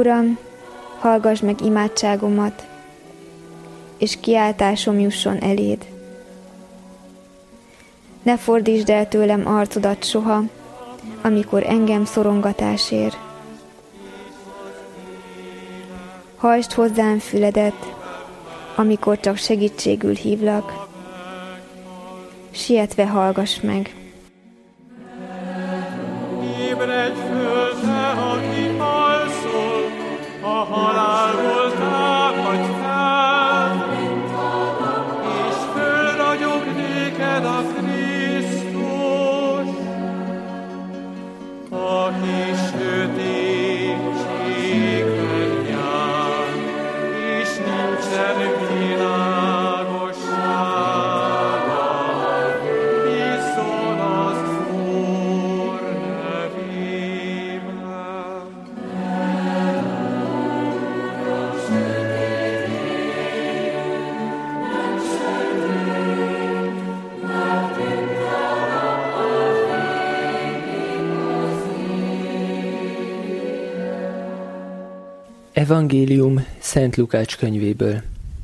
Uram, hallgass meg imádságomat, és kiáltásom jusson eléd. Ne fordítsd el tőlem arcodat soha, amikor engem szorongatás ér. Hajtsd hozzám füledet, amikor csak segítségül hívlak. Sietve hallgass meg. Ébredj föl, te, aki alszol, a halálból támadj fel, és fölragyog néked a Krisztus, aki sötétségben jár, és nincsen világossága, viszont az Úr nevében. Evangélium Szent Lukács könyvéből.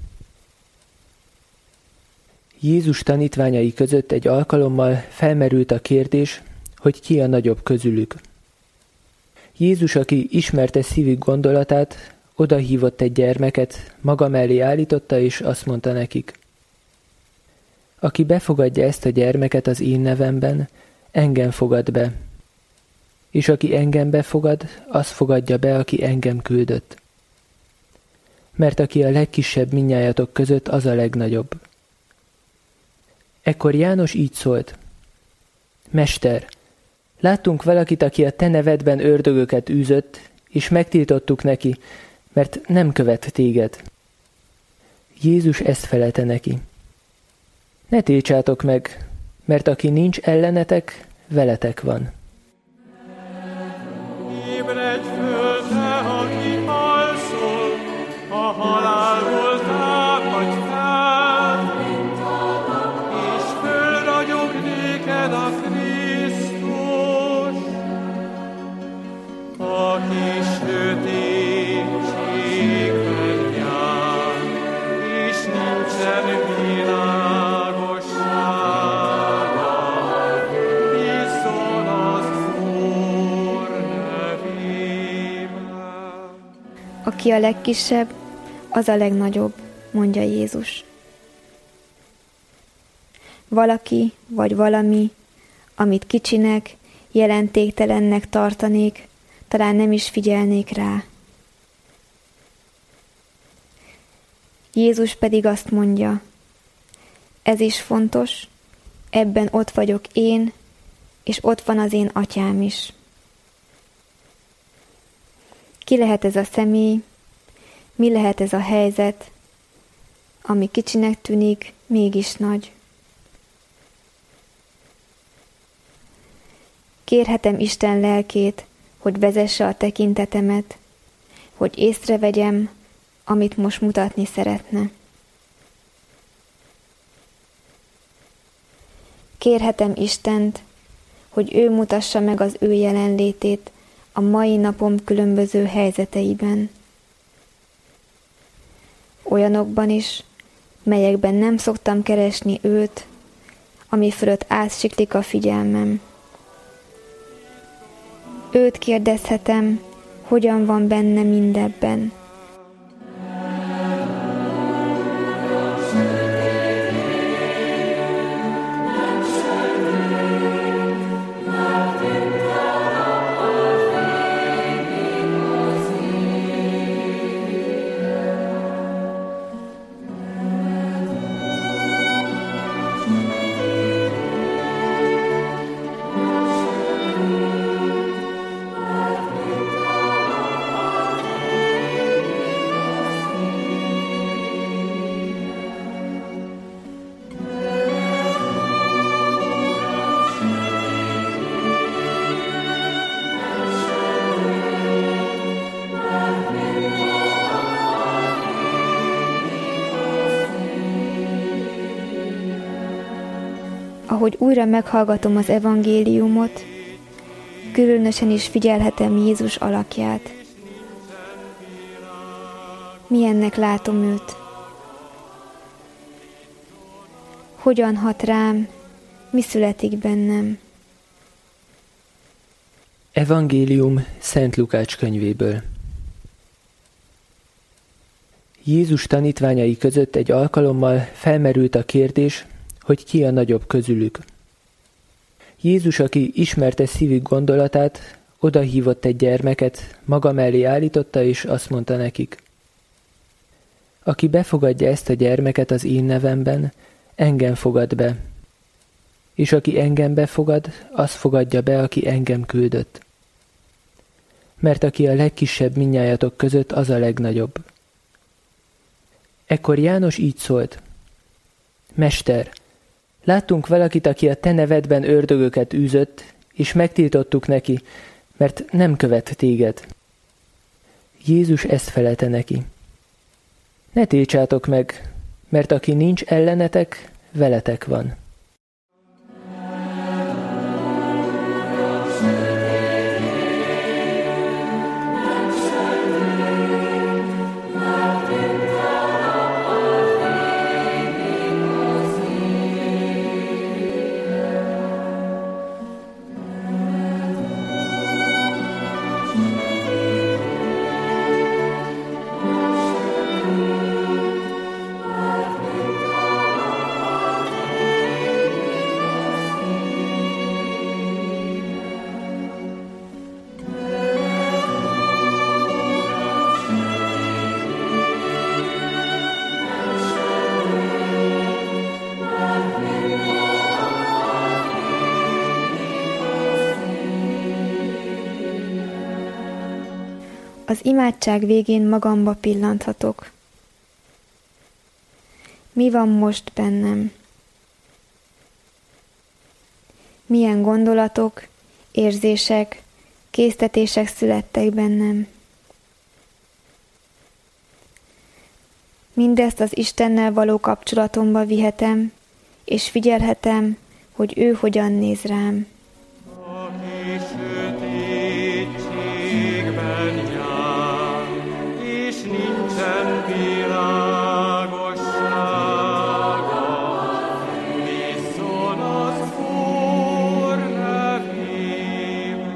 Jézus tanítványai között egy alkalommal felmerült a kérdés, hogy ki a nagyobb közülük. Jézus, aki ismerte szívük gondolatát, odahívott egy gyermeket, maga mellé állította, és azt mondta nekik: aki befogadja ezt a gyermeket az én nevemben, engem fogad be, és aki engem befogad, az fogadja be, aki engem küldött. Mert aki a legkisebb mindnyájatok között, az a legnagyobb. Ekkor János így szólt: Mester, láttunk valakit, aki a te nevedben ördögöket űzött, és megtiltottuk neki, mert nem követ téged. Jézus ezt felelte neki: ne tiltsátok meg, mert aki nincs ellenetek, veletek van. Ébredj föl, te, aki alszol, a halálból támadj fel, és fölragyog néked a Krisztus, aki sötétségben jár, és nincsen világossága, viszont az Úr nevében. Aki a legkisebb, az a legnagyobb, mondja Jézus. Valaki vagy valami, amit kicsinek, jelentéktelennek tartanék, talán nem is figyelnék rá. Jézus pedig azt mondja: ez is fontos, ebben ott vagyok én, és ott van az én atyám is. Ki lehet ez a személy, mi lehet ez a helyzet, ami kicsinek tűnik, mégis nagy? Kérhetem Isten lelkét, hogy vezesse a tekintetemet, hogy észrevegyem, amit most mutatni szeretne. Kérhetem Istent, hogy ő mutassa meg az ő jelenlétét a mai napom különböző helyzeteiben. Olyanokban is, melyekben nem szoktam keresni őt, ami fölött átsiklik a figyelmem. Őt kérdezhetem, hogyan van benne mindebben. Ahogy újra meghallgatom az evangéliumot, különösen is figyelhetem Jézus alakját. milyennek látom őt. Hogyan hat rám, mi születik bennem. Evangélium Szent Lukács könyvéből. Jézus tanítványai között egy alkalommal felmerült a kérdés, hogy ki a nagyobb közülük. Jézus, aki ismerte szívük gondolatát, odahívott egy gyermeket, maga mellé állította, és azt mondta nekik: aki befogadja ezt a gyermeket az én nevemben, engem fogad be, és aki engem befogad, az fogadja be, aki engem küldött. Mert aki a legkisebb mindnyájatok között, az a legnagyobb. Ekkor János így szólt: Mester, láttunk valakit, aki a te nevedben ördögöket űzött, és megtiltottuk neki, mert nem követ téged. Jézus ezt felelte neki: ne tiltsátok meg, mert aki nincs ellenetek, veletek van. Az imádság végén magamba pillanthatok. Mi van most bennem? Milyen gondolatok, érzések, késztetések születtek bennem? Mindezt az Istennel való kapcsolatomba vihetem, és figyelhetem, hogy ő hogyan néz rám. Aki sötétségben jár, és nincsen világossága, viszont az Úr nevében.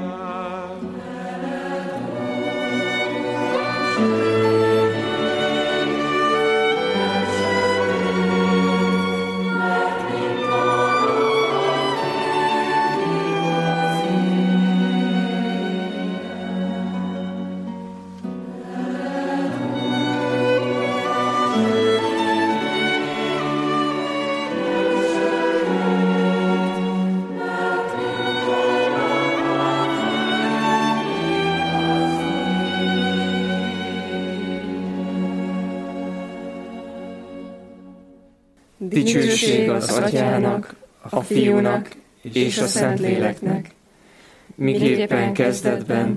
Dicsőség az Atyának, a Fiúnak és a Szentléleknek, miképpen kezdetben,